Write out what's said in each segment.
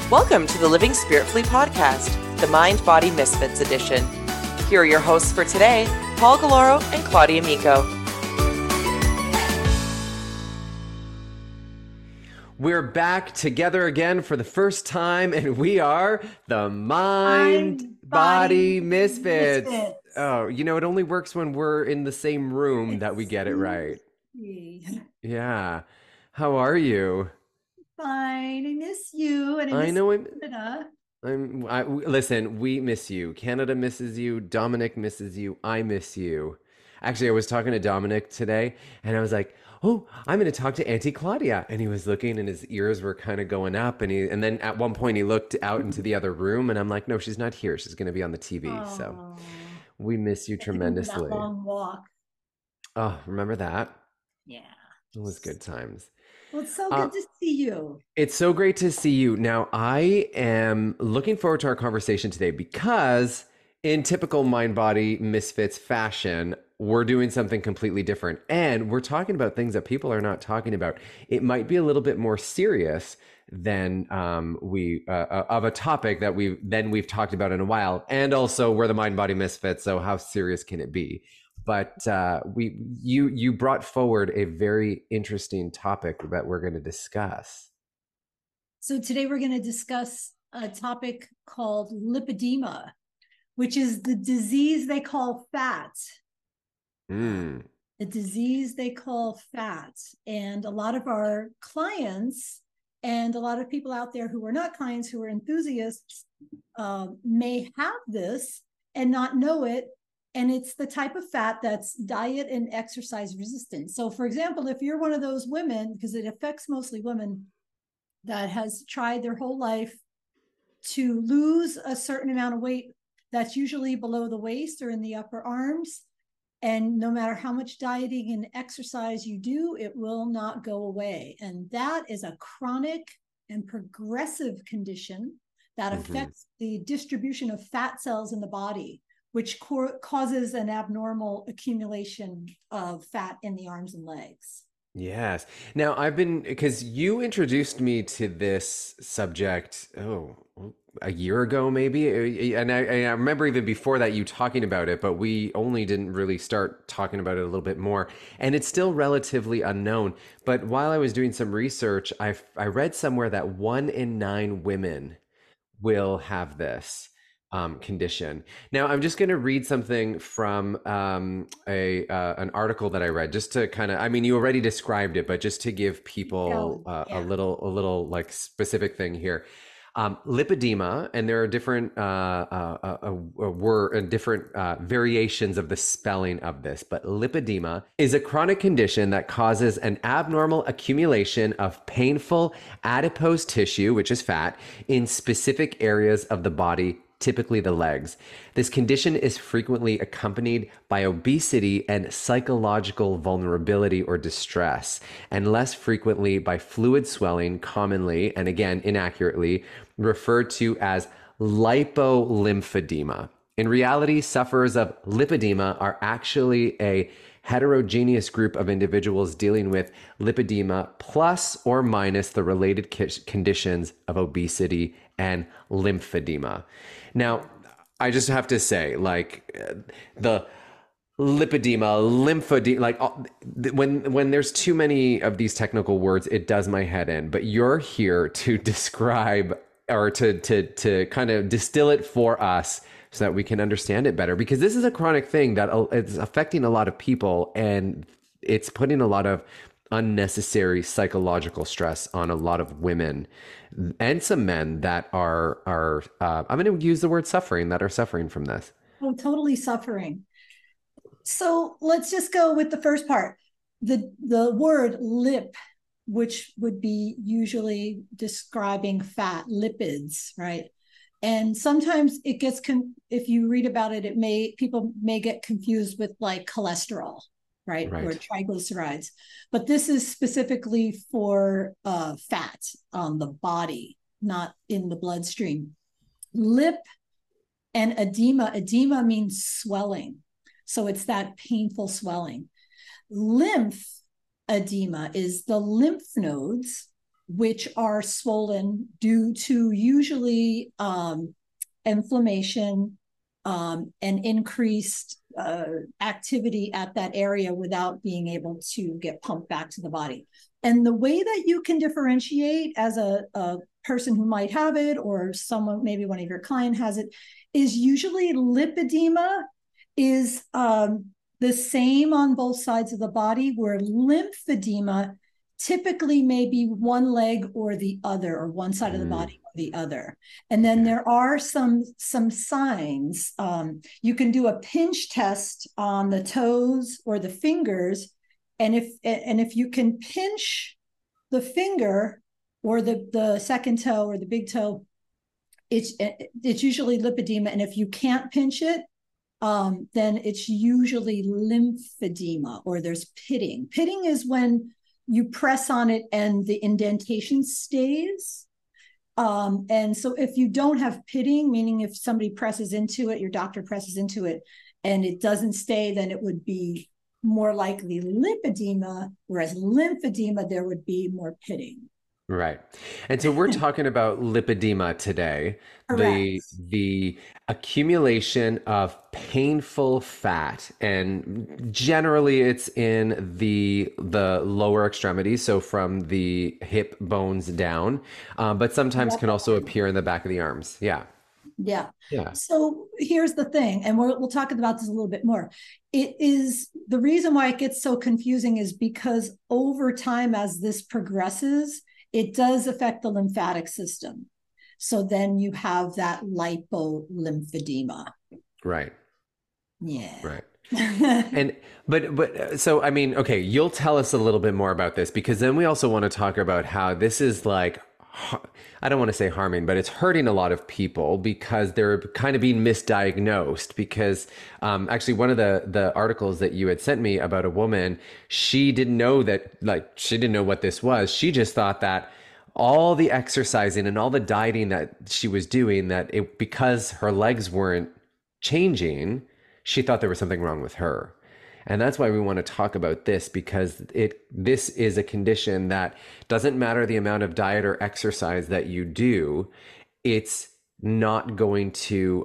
Welcome to the Living Spiritfully podcast, the Mind Body Misfits edition. Here are your hosts for today, Paul Galoro and Claudia Miko. We're back together again for the first time, and we are the Mind Body Misfits. Oh, you know, it only works when we're in the same room that we get it right. Yeah. How are you? Fine. I miss you. And I know Canada. Listen, we miss you. Canada misses you. Dominic misses you. I miss you. Actually, I was talking to Dominic today, and I was like, oh, I'm going to talk to Auntie Claudia. And he was looking, and his ears were kind of going up. And then at one point, he looked out into the other room, and I'm like, no, she's not here. She's going to be on the TV. Oh, so we miss you tremendously. That long walk. Oh, remember that? Yeah. It was good times. Well, it's so good to see you. It's so great to see you. Now, I am looking forward to our conversation today because in typical Mind Body Misfits fashion, we're doing something completely different. And we're talking about things that people are not talking about. It might be a little bit more serious than of a topic that we've talked about in a while. And also, we're the Mind Body Misfits, so how serious can it be? But you brought forward a very interesting topic that we're going to discuss. So today we're going to discuss a topic called lipedema, which is the disease they call fat. The disease they call fat. And a lot of our clients and a lot of people out there who are not clients, who are enthusiasts, may have this and not know it. And it's the type of fat that's diet and exercise resistant. So for example, if you're one of those women, because it affects mostly women, that has tried their whole life to lose a certain amount of weight that's usually below the waist or in the upper arms, and no matter how much dieting and exercise you do, it will not go away. And that is a chronic and progressive condition that affects the distribution of fat cells in the body, which causes an abnormal accumulation of fat in the arms and legs. Yes. Now, because you introduced me to this subject, a year ago, maybe. And I remember even before that, you talking about it, but we only didn't really start talking about it a little bit more. And it's still relatively unknown. But while I was doing some research, I read somewhere that 1 in 9 women will have this condition. Now, I'm just going to read something from an article that I read, just to kind of, I mean, you already described it, but just to give people a little like specific thing here. Lipedema, and there are different variations of the spelling of this, but lipedema is a chronic condition that causes an abnormal accumulation of painful adipose tissue, which is fat, in specific areas of the body, typically the legs. This condition is frequently accompanied by obesity and psychological vulnerability or distress, and less frequently by fluid swelling, commonly, and again, inaccurately, referred to as lipolymphedema. In reality, sufferers of lipedema are actually a heterogeneous group of individuals dealing with lipedema plus or minus the related conditions of obesity and lymphedema. Now, I just have to say, like, the lipedema, lymphedema, like when there's too many of these technical words, it does my head in. But you're here to describe or to kind of distill it for us so that we can understand it better, because this is a chronic thing that it's affecting a lot of people, and it's putting a lot of unnecessary psychological stress on a lot of women and some men that are I'm going to use the word suffering, that are suffering from this. Oh, totally suffering. So let's just go with the first part. The word lip, which would be usually describing fat, lipids, right? And sometimes it gets, if you read about it, people may get confused with like cholesterol, right? Or triglycerides. But this is specifically for fat on the body, not in the bloodstream. Lip and edema means swelling. So it's that painful swelling. Lymph edema is the lymph nodes which are swollen due to usually inflammation and increased activity at that area without being able to get pumped back to the body. And the way that you can differentiate as a person who might have it, or someone, maybe one of your client has it, is usually lipedema is the same on both sides of the body, where lymphedema typically may be one leg or the other, or one side of the body or the other. And then there are some signs. You can do a pinch test on the toes or the fingers, and if you can pinch the finger or the second toe or the big toe, it's usually lipedema. And if you can't pinch it, then it's usually lymphedema, or there's pitting. Pitting is when you press on it and the indentation stays. And so if you don't have pitting, meaning if somebody presses into it, your doctor presses into it, and it doesn't stay, then it would be more likely lipedema, whereas lymphedema, there would be more pitting. Right. And so we're talking about lipedema today, the accumulation of painful fat, and generally it's in the lower extremities, so from the hip bones down, but sometimes can also appear in the back of the arms. Yeah. So here's the thing, and we'll talk about this a little bit more. It is the reason why it gets so confusing is because over time, as this progresses, it does affect the lymphatic system. So then you have that lipolymphedema. Right. Yeah. Right. And but so I mean, okay, you'll tell us a little bit more about this, because then we also want to talk about how this is like, I don't want to say harming, but it's hurting a lot of people because they're kind of being misdiagnosed. Because actually, one of the articles that you had sent me about a woman, she didn't know what this was. She just thought that all the exercising and all the dieting that she was doing, because her legs weren't changing, she thought there was something wrong with her. And that's why we want to talk about this, because this is a condition that doesn't matter the amount of diet or exercise that you do, it's not going to,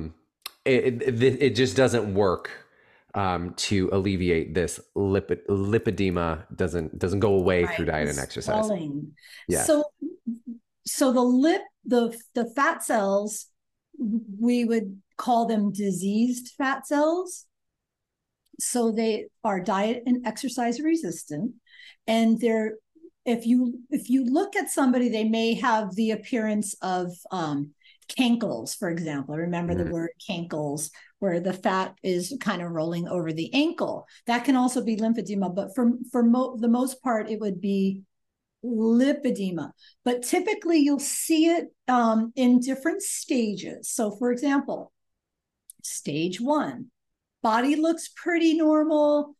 it just doesn't work to alleviate this lipedema. Doesn't go away through diet and exercise. Swelling. Yeah. So the fat cells, we would call them diseased fat cells. So they are diet and exercise resistant, and if you look at somebody, they may have the appearance of cankles, for example. Remember the word cankles, where the fat is kind of rolling over the ankle. That can also be lymphedema, but for the most part, it would be lipedema. But typically, you'll see it in different stages. So, for example, stage 1. Body looks pretty normal.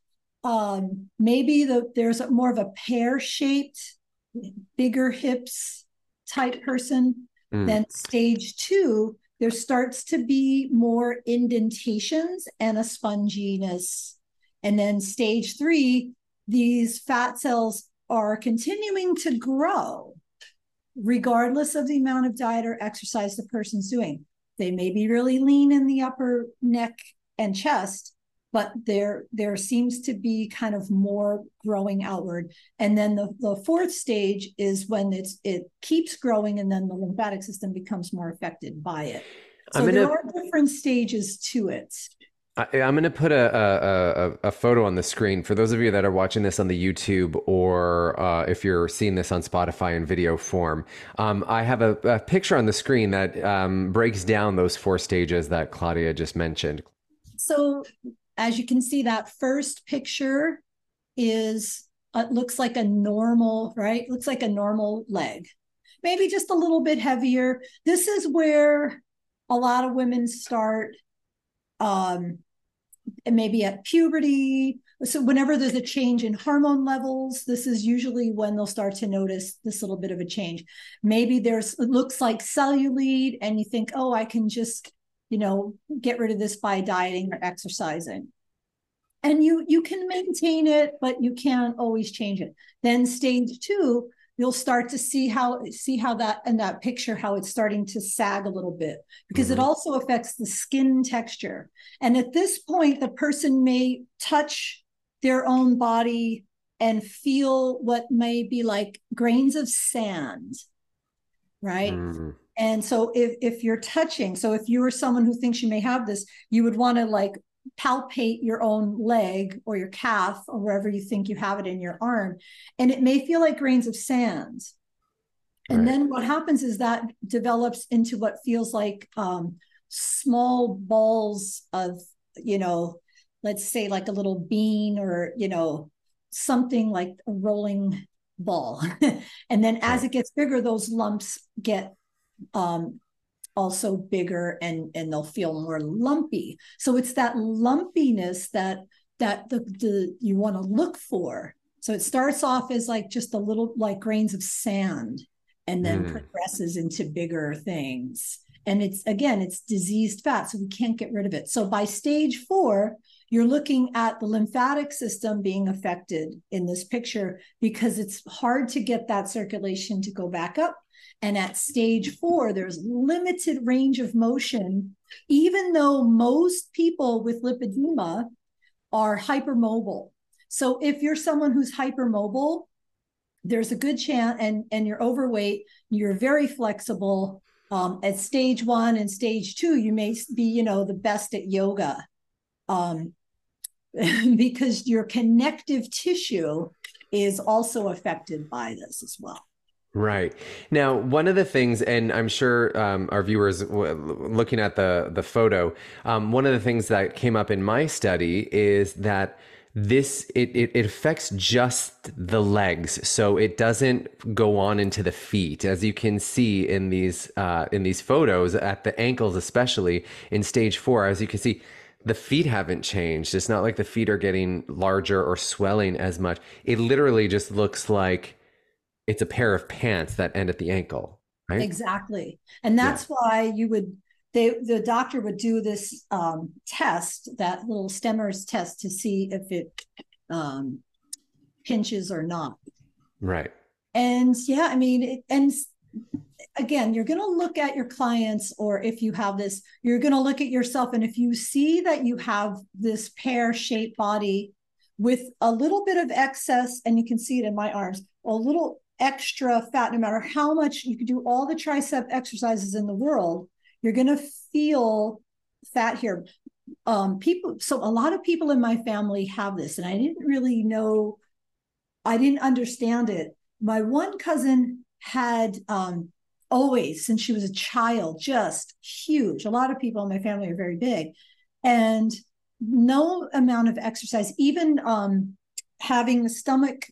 Maybe there's more of a pear-shaped, bigger hips type person. Then stage 2, there starts to be more indentations and a sponginess. And then stage 3, these fat cells are continuing to grow regardless of the amount of diet or exercise the person's doing. They may be really lean in the upper neck and chest, but there seems to be kind of more growing outward. And then the fourth stage is when it keeps growing, and then the lymphatic system becomes more affected by it. So there are different stages to it. I'm going to put a photo on the screen for those of you that are watching this on the YouTube, or if you're seeing this on Spotify in video form. I have a picture on the screen that breaks down those 4 stages that Claudia just mentioned. So as you can see, that first picture looks like a normal, right? Looks like a normal leg, maybe just a little bit heavier. This is where a lot of women start, maybe at puberty. So whenever there's a change in hormone levels, this is usually when they'll start to notice this little bit of a change. Maybe it looks like cellulite, and you think, oh, I can just get rid of this by dieting or exercising. And you can maintain it, but you can't always change it. Then stage 2, you'll start to see how that in that picture, how it's starting to sag a little bit, because it also affects the skin texture. And at this point, the person may touch their own body and feel what may be like grains of sand, right? And so if you're touching, so if you were someone who thinks you may have this, you would want to like palpate your own leg or your calf or wherever you think you have it in your arm, and it may feel like grains of sand. And then what happens is that develops into what feels like small balls of, let's say like a little bean, or something like a rolling ball. And then as it gets bigger, those lumps get also bigger, and they'll feel more lumpy. So it's that lumpiness that you want to look for. So it starts off as like just a little like grains of sand, and then progresses into bigger things. And it's diseased fat, so we can't get rid of it. So by stage 4, you're looking at the lymphatic system being affected in this picture, because it's hard to get that circulation to go back up. And at stage 4, there's limited range of motion, even though most people with lipedema are hypermobile. So if you're someone who's hypermobile, there's a good chance, and you're overweight, you're very flexible. At stage 1 and stage 2, you may be, the best at yoga, because your connective tissue is also affected by this as well. Right. Now, one of the things, and I'm sure our viewers looking at the photo, one of the things that came up in my study is that it affects just the legs, so it doesn't go on into the feet, as you can see in these photos, at the ankles, especially in stage 4. As you can see, the feet haven't changed. It's not like the feet are getting larger or swelling as much. It literally just looks like it's a pair of pants that end at the ankle, right? Exactly. And that's why the doctor would do this test, that little Stemmer's test, to see if it pinches or not. Right. And and again, you're going to look at your clients, or if you have this, you're going to look at yourself. And if you see that you have this pear-shaped body with a little bit of excess, and you can see it in my arms, a little extra fat, no matter how much you can do all the tricep exercises in the world, you're going to feel fat here. So a lot of people in my family have this, and I didn't understand it. My one cousin had always, since she was a child, just huge. A lot of people in my family are very big, and no amount of exercise, even having the stomach,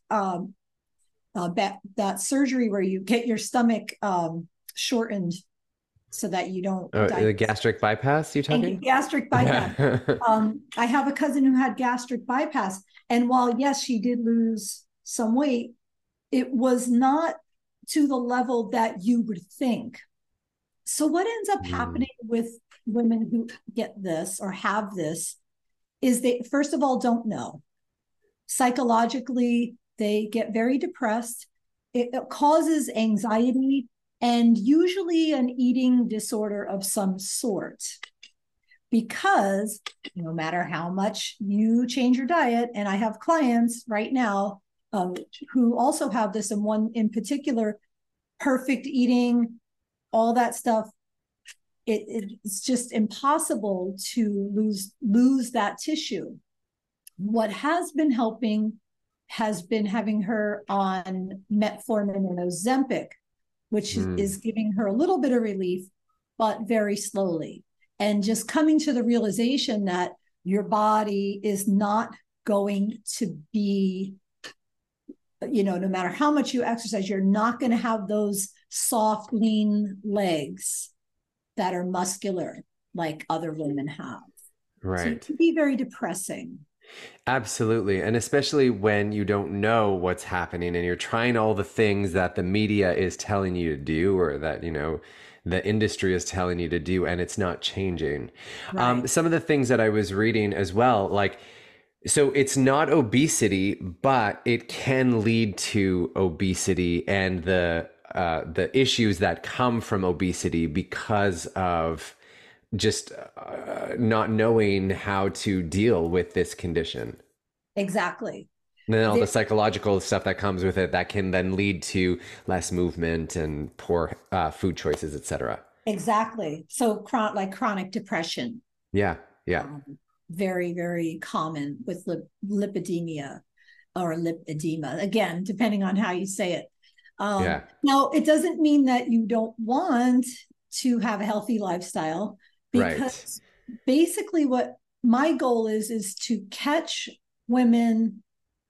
that surgery where you get your stomach shortened so that you don't die. The gastric bypass, you talking? Gastric bypass. I have a cousin who had gastric bypass, and while yes, she did lose some weight, it was not to the level that you would think. So what ends up happening with women who get this or have this is they, first of all, don't know. Psychologically, they get very depressed. It causes anxiety, and usually an eating disorder of some sort. Because no matter how much you change your diet, and I have clients right now who also have this, and one in particular, perfect eating, all that stuff, it's just impossible to lose that tissue. What has been helping has been having her on metformin and Ozempic, which is giving her a little bit of relief, but very slowly. And just coming to the realization that your body is not going to be, no matter how much you exercise, you're not going to have those soft, lean legs that are muscular like other women have. Right. So it can be very depressing. Absolutely. And especially when you don't know what's happening and you're trying all the things that the media is telling you to do, or that, the industry is telling you to do, and it's not changing. Right. Some of the things that I was reading as well, like So it's not obesity, but it can lead to obesity and the issues that come from obesity because of just not knowing how to deal with this condition. Exactly. And then all the There, psychological stuff that comes with it that can then lead to less movement and poor food choices, etc. exactly. So like chronic depression, Yeah, yeah, um, very, very common with lipidemia or lipedema, again, depending on how you say it. yeah. Now, it doesn't mean that you don't want to have a healthy lifestyle, Right, because basically what my goal is to catch women,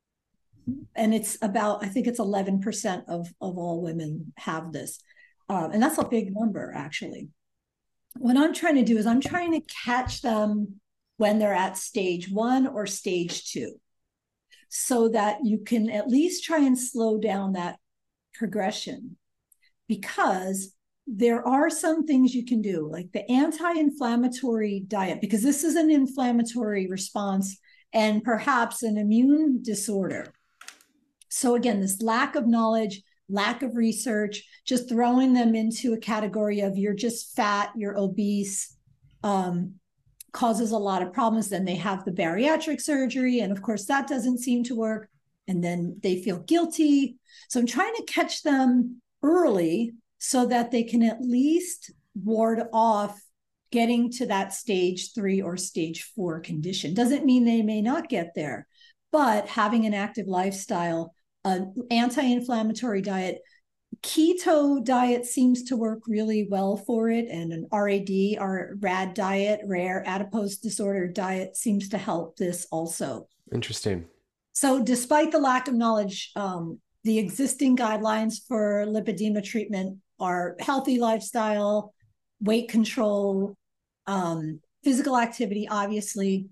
and it's about, I think it's 11% of all women have this. And that's a big number, actually. What I'm trying to do is I'm trying to catch them when they're at stage 1 or stage 2, so that you can at least try and slow down that progression, because there are some things you can do, like the anti-inflammatory diet, because this is an inflammatory response and perhaps an immune disorder. So again, this lack of knowledge, lack of research, just throwing them into a category of you're just fat, you're obese, causes a lot of problems. Then they have the bariatric surgery, and of course that doesn't seem to work, and then they feel guilty. So I'm trying to catch them early so that they can at least ward off getting to that stage 3 or stage 4 condition. Doesn't mean they may not get there, but having an active lifestyle, an anti-inflammatory diet, keto diet seems to work really well for it, and an RAD, or RAD diet, rare adipose disorder diet, seems to help this also. interesting. So despite the lack of knowledge, the existing guidelines for lipedema treatment are healthy lifestyle, weight control, physical activity, obviously.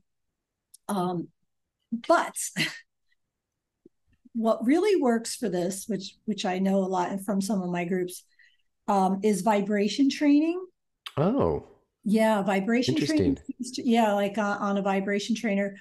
But what really works for this, which I know a lot from some of my groups, is vibration training. Oh, Yeah, vibration training. interesting. Yeah, like on a vibration trainer.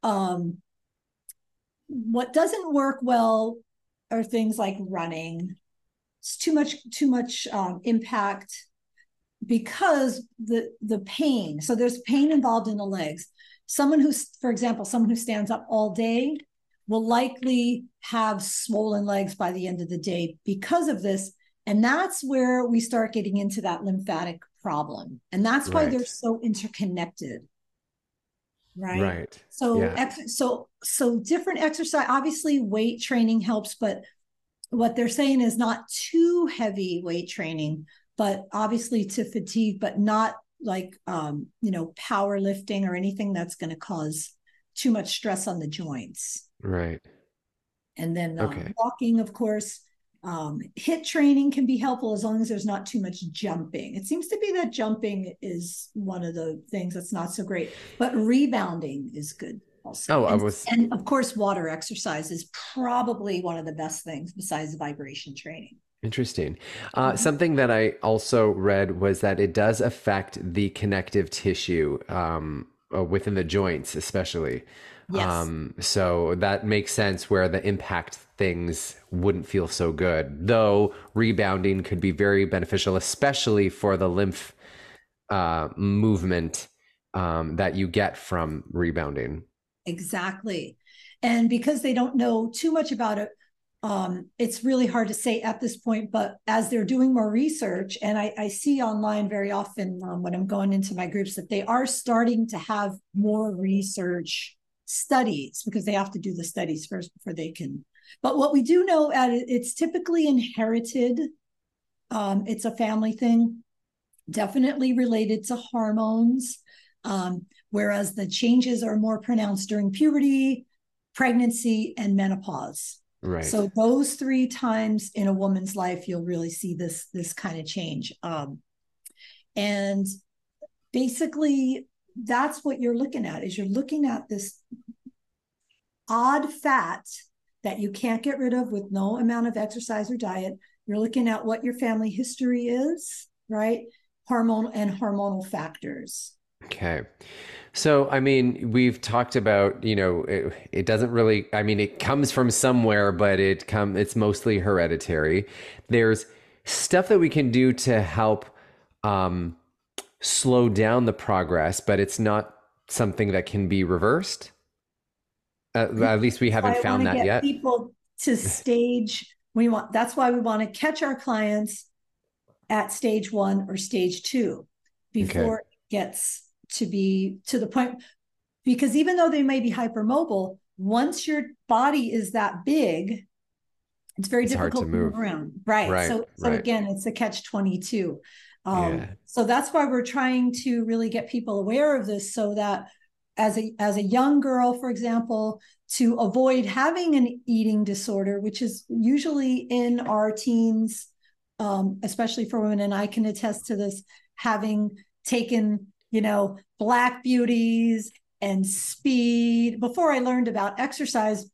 What doesn't work well are things like running. It's too much impact, because the pain. So there's pain involved in the legs. Someone who's, for example, someone who stands up all day will likely have swollen legs by the end of the day because of this. And that's where we start getting into that lymphatic problem. And that's why they're Right, so interconnected, right? right. So, Yeah, so different exercise, obviously weight training helps, but what they're saying is not too heavy weight training, but obviously to fatigue, but not like, powerlifting or anything that's going to cause too much stress on the joints. right. And then Okay. walking, of course. HIIT training can be helpful as long as there's not too much jumping. It seems to be that jumping is one of the things that's not so great, but rebounding is good also. Oh, I And, was and of course, water exercise is probably one of the best things besides vibration training. interesting. Mhm. Something that I also read was that it does affect the connective tissue within the joints, especially. Yes, So that makes sense where the impact things wouldn't feel so good, though rebounding could be very beneficial, especially for the lymph movement that you get from rebounding. exactly. And because they don't know too much about it, it's really hard to say at this point. But as they're doing more research, and I see online very often, when I'm going into my groups, that they are starting to have more research studies, because they have to do the studies first before they can. But what we do know, it's typically inherited. It's a family thing, definitely related to hormones. Whereas the changes are more pronounced during puberty, pregnancy, and menopause. Right. So those 3 times in a woman's life, you'll really see this kind of change. And basically, that's what you're looking at. Is you're looking at this odd fat that you can't get rid of with no amount of exercise or diet. You're looking at what your family history is, right? Hormonal factors. Okay. So, I mean, we've talked about, it doesn't really, I mean, it comes from somewhere, but it's mostly hereditary. There's stuff that we can do to help um, slow down the progress, but it's not something that can be reversed. At least we So haven't I want found to that get yet. people to stage. That's why we want to catch our clients at stage 1 or stage 2 Okay. before it gets to be to the point, because even though they may be hypermobile, once your body is that big, it's very It's hard to difficult to move move. around. Right. Right. So Right. again, it's a catch 22. Yeah. So that's why we're trying to really get people aware of this, so that as a young girl, for example, to avoid having an eating disorder, which is usually in our teens, especially for women, and I can attest to this, having taken, black beauties and speed. Before I learned about exercise,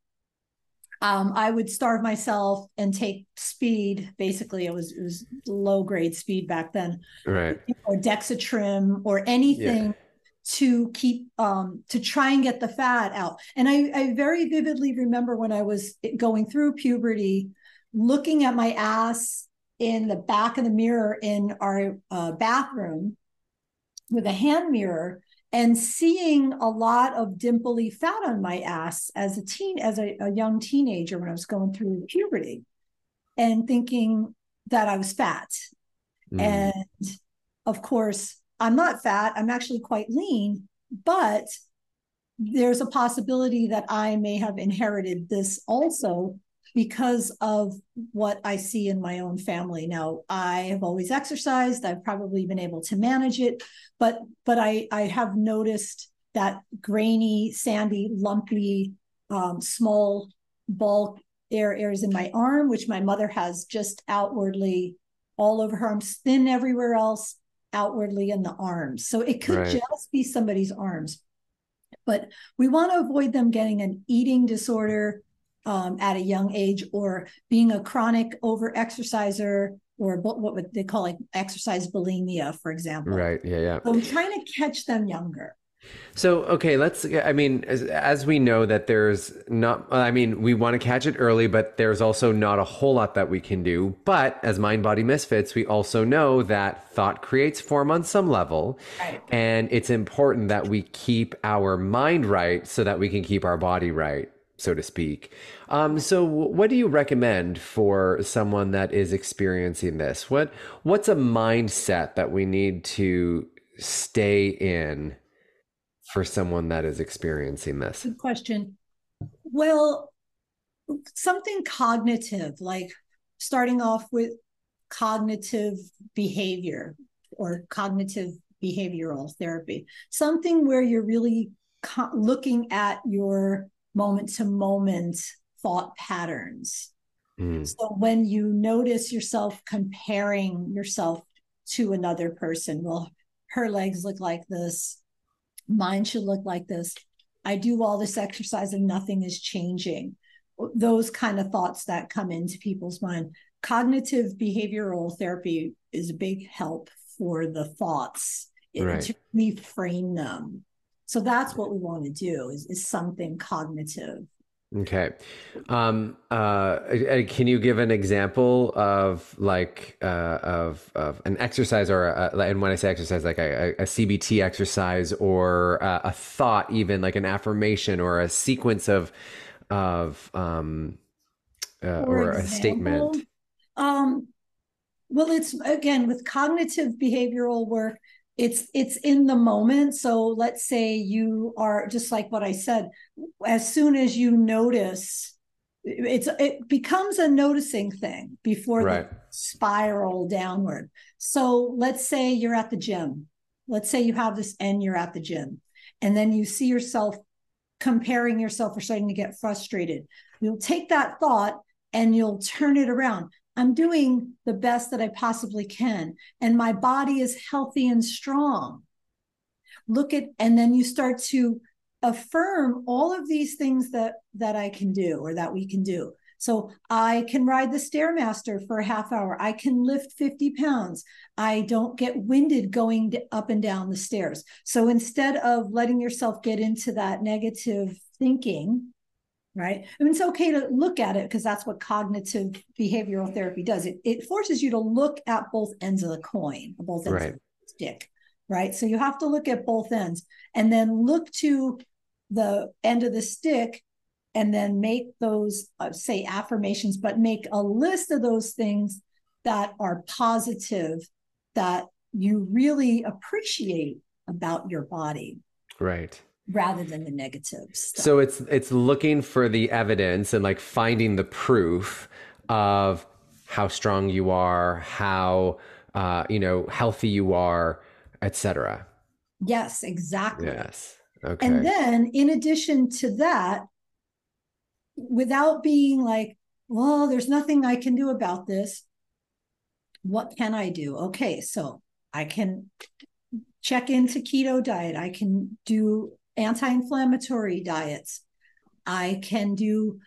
I would starve myself and take speed. Basically, it was low grade speed back then, Right. or Dexatrim or Yeah. anything to keep to try and get the fat out. And I very vividly remember when I was going through puberty, looking at my ass in the back of the mirror in our bathroom with a hand mirror, and seeing a lot of dimply fat on my ass as a young teenager when I was going through puberty, and thinking that I was fat. Mm. And of course, I'm not fat. I'm actually quite lean, but there's a possibility that I may have inherited this also because of what I see in my own family. Now, I have always exercised. I've probably been able to manage it, but I have noticed that grainy, sandy, lumpy, small bulk areas in my arm, which my mother has just outwardly all over her arms, thin everywhere else, outwardly in the arms. So it could Right. just be somebody's arms. But we want to avoid them getting an eating disorder at a young age, or being a chronic over exerciser, or what would they call, like, exercise bulimia, for example. Right. Yeah. Yeah. So I'm trying to catch them younger. So, okay, I mean, as we know that there's not, I mean, we want to catch it early, but there's also not a whole lot that we can do. But as Mind Body Misfits, we also know that thought creates form on some level. Right. And it's important that we keep our mind right so that we can keep our body right, so to speak. So what do you recommend for someone that is experiencing this? What's a mindset that we need to stay in for someone that is experiencing this? Good question. Well, something cognitive, like starting off with cognitive behavior or cognitive behavioral therapy, something where you're really looking at your moment to moment thought patterns. Mm. So when you notice yourself comparing yourself to another person, well, her legs look like this, mine should look like this. I do all this exercise and nothing is changing. Those kind of thoughts that come into people's mind. Cognitive behavioral therapy is a big help for the thoughts, Right. to reframe them. So that's what we want to do, is something cognitive. Okay. Can you give an example of of an exercise, or and when I say exercise, like a CBT exercise, or a thought, even like an affirmation or a sequence of For or a example, statement? um, well, it's again with cognitive behavioral work, it's in the moment. So let's say you are, just like what I said, as soon as you notice, it becomes a noticing thing before Right. the spiral downward. So let's say you're at the gym. Let's say you have this and you're at the gym, and then you see yourself comparing yourself or starting to get frustrated. You'll take that thought and you'll turn it around. I'm doing the best that I possibly can, and my body is healthy and strong. And then you start to affirm all of these things that I can do, or that we can do. So I can ride the Stairmaster for a half hour. I can lift 50 pounds. I don't get winded going up and down the stairs. So instead of letting yourself get into that negative thinking, right? I mean, it's okay to look at it because that's what cognitive behavioral therapy does. It forces you to look at both ends of the coin, both ends of the stick, right? So you have to look at both ends and then look to the end of the stick and then make those, say, affirmations, but make a list of those things that are positive, that you really appreciate about your body. Right. Rather than the negatives. So it's looking for the evidence and like finding the proof of how strong you are, how healthy you are, etc. Yes, exactly. Yes. Okay. And then in addition to that, without being like, well, there's nothing I can do about this. What can I do? Okay, so I can check into keto diet. I can do anti-inflammatory diets. I can do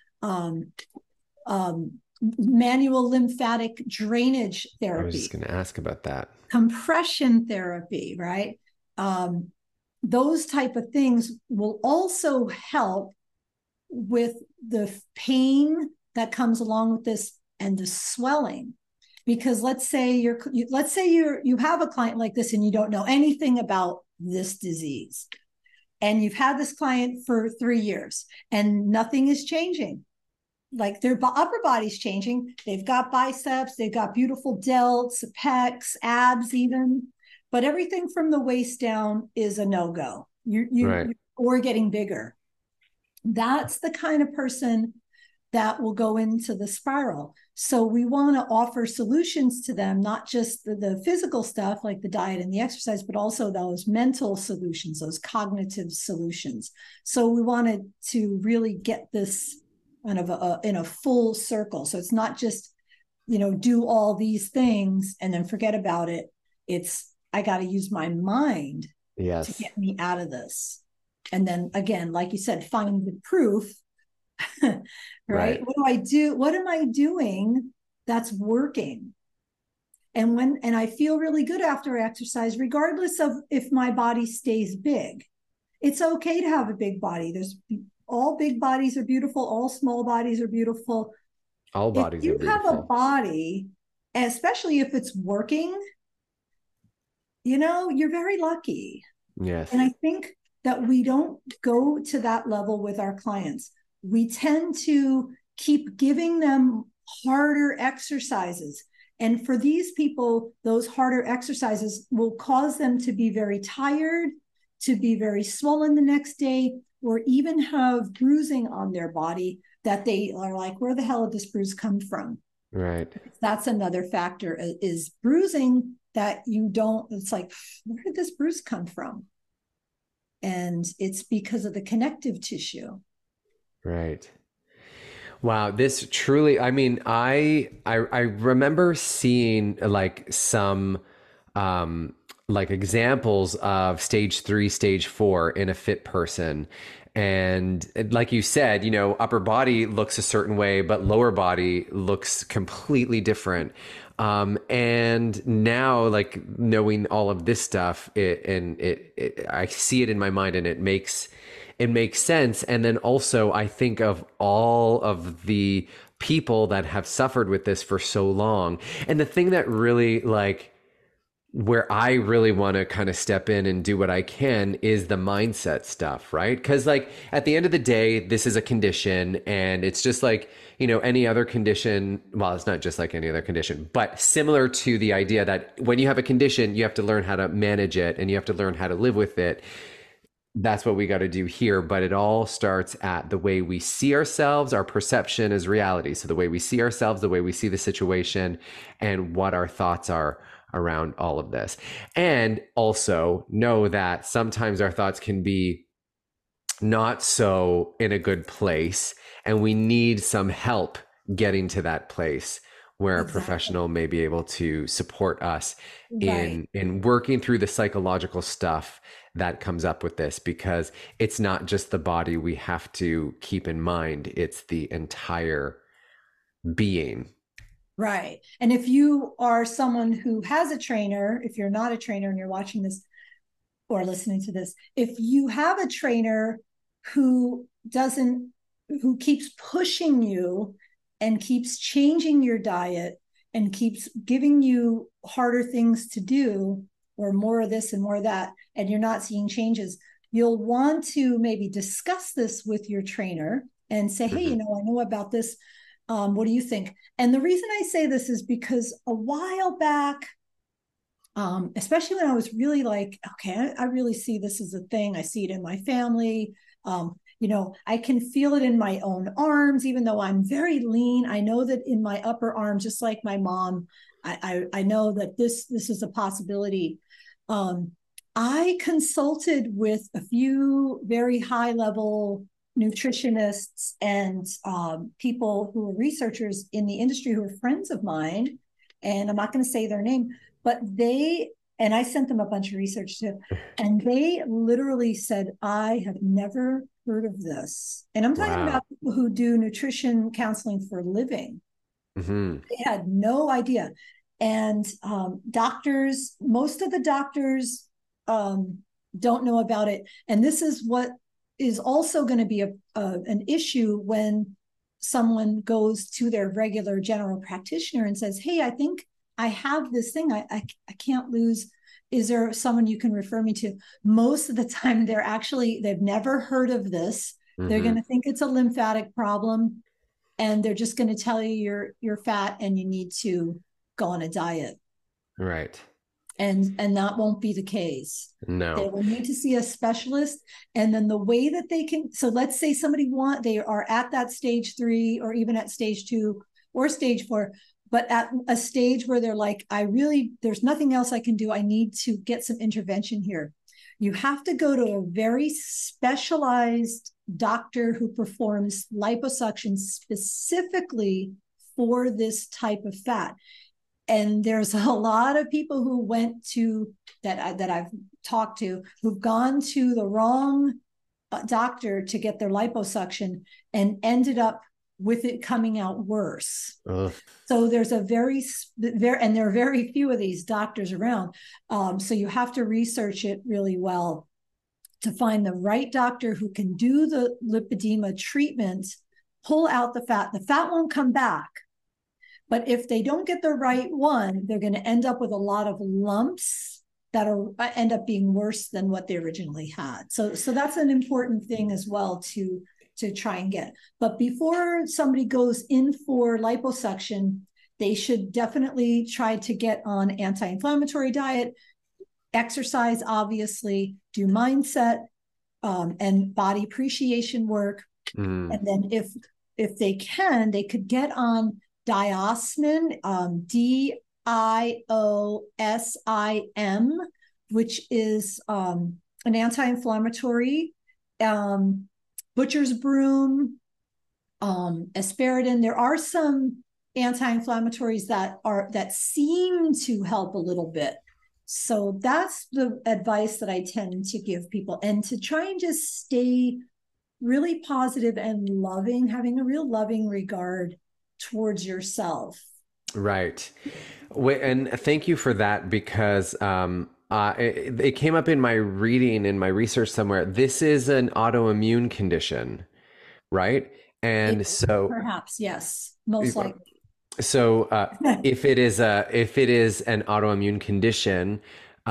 manual lymphatic drainage therapy. I was just going to ask about that. Compression therapy, right? Those type of things will also help with the pain that comes along with this and the swelling. Because let's say you have a client like this and you don't know anything about this disease. And you've had this client for 3 years and nothing is changing. Like their upper body's changing. They've got biceps, they've got beautiful delts, pecs, abs even, but everything from the waist down is a no-go. Or getting bigger. That's the kind of person that will go into the spiral. So we want to offer solutions to them, not just the physical stuff like the diet and the exercise, but also those mental solutions, those cognitive solutions. So we wanted to really get this kind of in a full circle. So it's not just, do all these things and then forget about it. It's, I got to use my mind to get me out of this. And then again, like you said, find the proof. Right? What do I do? What am I doing that's working? And I feel really good after exercise, regardless of if my body stays big. It's okay to have a big body. All big bodies are beautiful. All small bodies are beautiful. All bodies are beautiful. If you have a body, especially if it's working, you're very lucky. Yes. And I think that we don't go to that level with our clients. We tend to keep giving them harder exercises. And for these people, those harder exercises will cause them to be very tired, to be very swollen the next day, or even have bruising on their body that they are like, where the hell did this bruise come from? Right. That's another factor is bruising that it's like, where did this bruise come from? And it's because of the connective tissue. Right. Wow. This truly, I mean, I remember seeing like some, like examples of stage 3, stage 4 in a fit person. And like you said, upper body looks a certain way, but lower body looks completely different. And now, like knowing all of this stuff, I see it in my mind, and it makes sense. And then also I think of all of the people that have suffered with this for so long. And the thing that really where I really want to kind of step in and do what I can is the mindset stuff, right? Because at the end of the day, this is a condition, and it's just like, any other condition. Well, it's not just like any other condition, but similar to the idea that when you have a condition, you have to learn how to manage it and you have to learn how to live with it. That's what we got to do here. But it all starts at the way we see ourselves. Our perception is reality. So the way we see ourselves, the way we see the situation, and what our thoughts are around all of this. And also know that sometimes our thoughts can be not so in a good place, and we need some help getting to that place where a professional may be able to support us in working through the psychological stuff that comes up with this, because it's not just the body we have to keep in mind, it's the entire being. Right. And if you are someone who has a trainer, if you're not a trainer and you're watching this or listening to this, if you have a trainer who keeps pushing you and keeps changing your diet and keeps giving you harder things to do, or more of this and more of that, and you're not seeing changes, you'll want to maybe discuss this with your trainer and say, hey, I know about this. What do you think? And the reason I say this is because a while back, especially when I was really like, okay, I really see this as a thing. I see it in my family. I can feel it in my own arms, even though I'm very lean. I know that in my upper arm, just like my mom, I know that this is a possibility. I consulted with a few very high level nutritionists and people who are researchers in the industry who are friends of mine, and I'm not going to say their name, but I sent them a bunch of research too, and they literally said, I have never heard of this. And I'm talking about people who do nutrition counseling for a living. They had no idea. And doctors, most of the doctors don't know about it. And this is what is also going to be an issue when someone goes to their regular general practitioner and says, hey, I think I have this thing I can't lose. Is there someone you can refer me to? Most of the time, they've never heard of this. They're going to think it's a lymphatic problem, and they're just going to tell you you're fat and you need to go on a diet. Right. And that won't be the case. No. They will need to see a specialist. And then the way that they can, so let's say they are at that stage 3 or even at stage 2 or stage 4, but at a stage where they're like, there's nothing else I can do. I need to get some intervention here. You have to go to a very specialized doctor who performs liposuction specifically for this type of fat. And there's a lot of people who went to that I've talked to who've gone to the wrong doctor to get their liposuction and ended up with it coming out worse. So there's and there are very few of these doctors around. So you have to research it really well to find the right doctor who can do the lipedema treatment, pull out the fat. The fat won't come back. But if they don't get the right one, they're going to end up with a lot of lumps that end up being worse than what they originally had. So that's an important thing as well to try and get. But before somebody goes in for liposuction, they should definitely try to get on anti-inflammatory diet, exercise, obviously, do mindset and body appreciation work. And then if they can, they could get on Diosmin, DIOSIM, which is an anti-inflammatory, butcher's broom, aspirin. There are some anti-inflammatories that seem to help a little bit. So that's the advice that I tend to give people, and to try and just stay really positive and loving, having a real loving regard towards yourself. Right. And thank you for that, because it came up in my reading, in my research somewhere. This is an autoimmune condition, right? And so perhaps, yes, most likely. So if it is an autoimmune condition,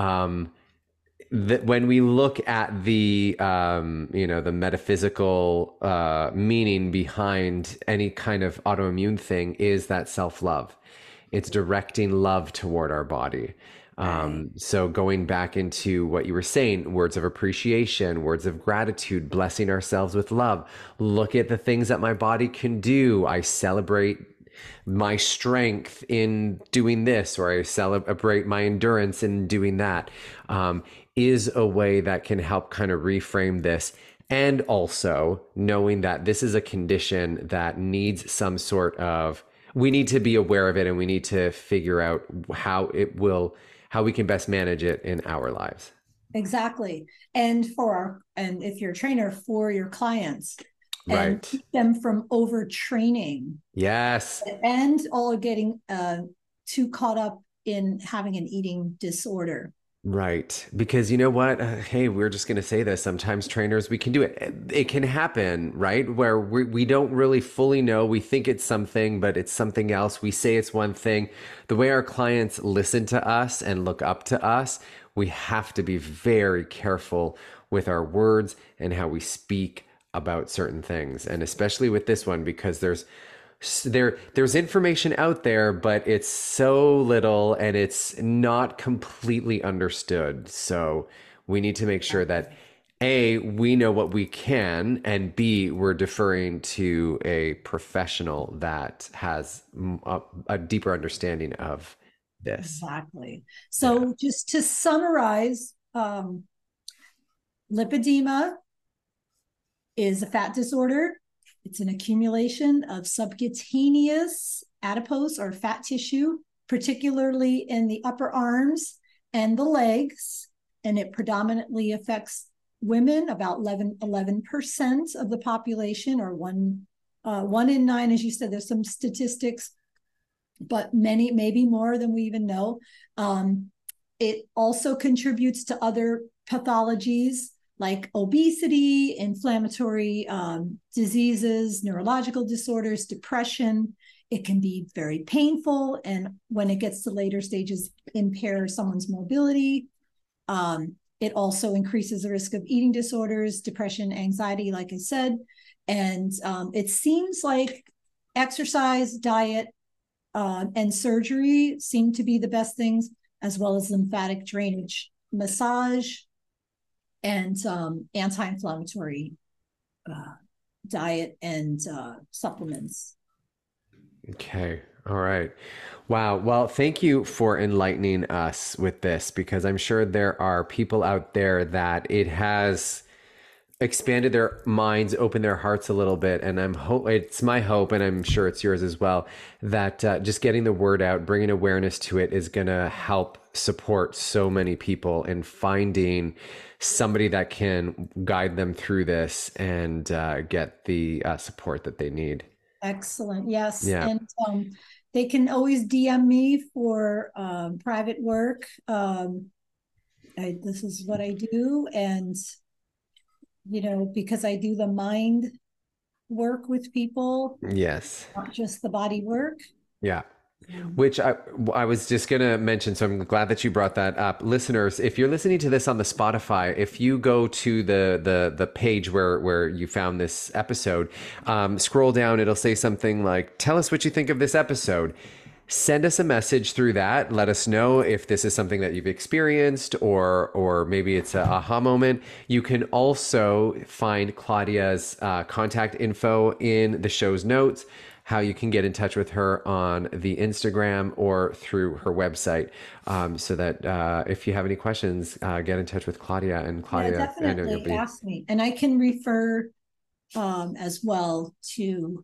that when we look at the the metaphysical meaning behind any kind of autoimmune thing, is that self-love. It's directing love toward our body. So going back into what you were saying, words of appreciation, words of gratitude, blessing ourselves with love. Look at the things that my body can do. I celebrate my strength in doing this, or I celebrate my endurance in doing that, is a way that can help kind of reframe this. And also knowing that this is a condition that needs some sort of, we need to be aware of it, and we need to figure out how we can best manage it in our lives. Exactly. And if you're a trainer, for your clients. and Right. keep them from overtraining. Yes. And all getting too caught up in having an eating disorder. Right. Because you know what? Hey, we're just going to say this. Sometimes trainers, we can do it. It can happen, right? Where we don't really fully know. We think it's something, but it's something else. We say it's one thing. The way our clients listen to us and look up to us, we have to be very careful with our words and how we speak about certain things. And especially with this one, because there's information out there, but it's so little and it's not completely understood. So we need to make sure that A, we know what we can, and B, we're deferring to a professional that has a deeper understanding of this. Exactly. So just to summarize, lipedema is a fat disorder. It's an accumulation of subcutaneous adipose or fat tissue, particularly in the upper arms and the legs, and it predominantly affects women, about 11% of the population, or one in 9, as you said. There's some statistics, but many, maybe more than we even know. It also contributes to other pathologies like obesity, inflammatory diseases, neurological disorders, depression. It can be very painful, and when it gets to later stages, impair someone's mobility. It also increases the risk of eating disorders, depression, anxiety, like I said. And it seems like exercise, diet, and surgery seem to be the best things, as well as lymphatic drainage, massage, and anti-inflammatory diet and supplements. Okay. All right. Wow. Well, thank you for enlightening us with this, because I'm sure there are people out there that it has expanded their minds, opened their hearts a little bit. And it's my hope, and I'm sure it's yours as well, that just getting the word out, bringing awareness to it is going to help support so many people in finding somebody that can guide them through this and get the support that they need. Excellent. Yes. Yeah. And they can always DM me for private work. This is what I do. And because I do the mind work with people. Yes. Not just the body work. Yeah. Which I was just going to mention, so I'm glad that you brought that up. Listeners, if you're listening to this on the Spotify, if you go to the page where you found this episode, scroll down, it'll say something like, tell us what you think of this episode. Send us a message through that. Let us know if this is something that you've experienced, or maybe it's a aha moment. You can also find Claudia's contact info in the show's notes, how you can get in touch with her on the Instagram or through her website, so that if you have any questions, get in touch with Claudia. And Claudia, definitely ask me, and I can refer as well to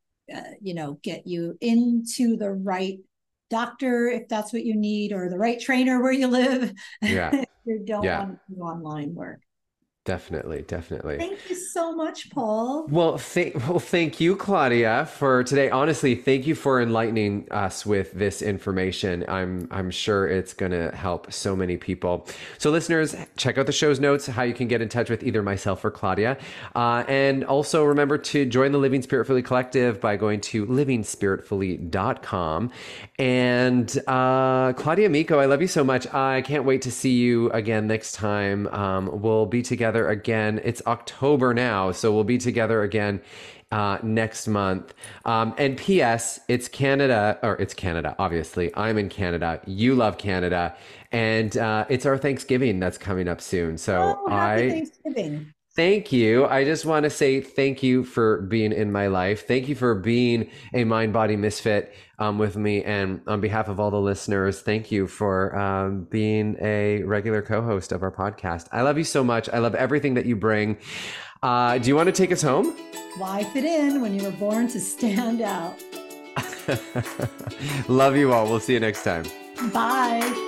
get you into the right doctor if that's what you need, or the right trainer where you live. Yeah. If you don't want to do online work. Definitely. Thank you so much, Paul. Well, thank you, Claudia, for today. Honestly, thank you for enlightening us with this information. I'm sure it's going to help so many people. So listeners, check out the show's notes, how you can get in touch with either myself or Claudia. And also remember to join the Living Spiritfully Collective by going to livingspiritfully.com. And Claudia Miko, I love you so much. I can't wait to see you again next time. We'll be together again. It's October now, so we'll be together again next month. And P.S., it's Canada, obviously. I'm in Canada. You love Canada. And it's our Thanksgiving that's coming up soon. So happy Thanksgiving. Thank you. I just want to say thank you for being in my life. Thank you for being a mind-body misfit with me. And on behalf of all the listeners, thank you for being a regular co-host of our podcast. I love you so much. I love everything that you bring. Do you want to take us home? Why fit in when you were born to stand out? Love you all. We'll see you next time. Bye.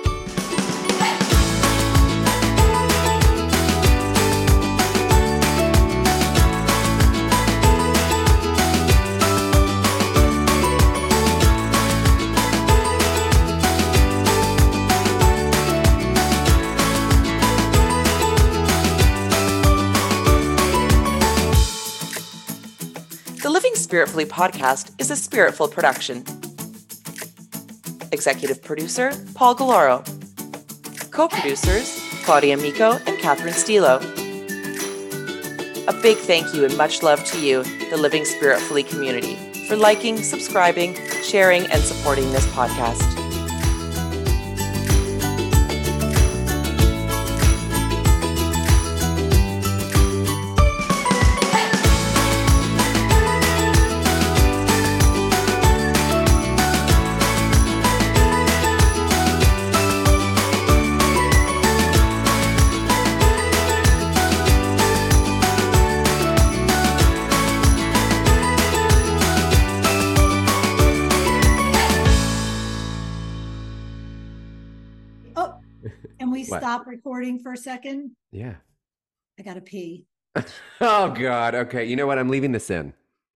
Spiritfully podcast is a Spiritful production. Executive producer, Paul Galoro. Co-producers, Claudia Miko and Catherine Stilo. A big thank you and much love to you, the Living Spiritfully community, for liking, subscribing, sharing, and supporting this podcast. Stop recording for a second? Yeah. I gotta pee. Oh God. Okay. You know what? I'm leaving this in.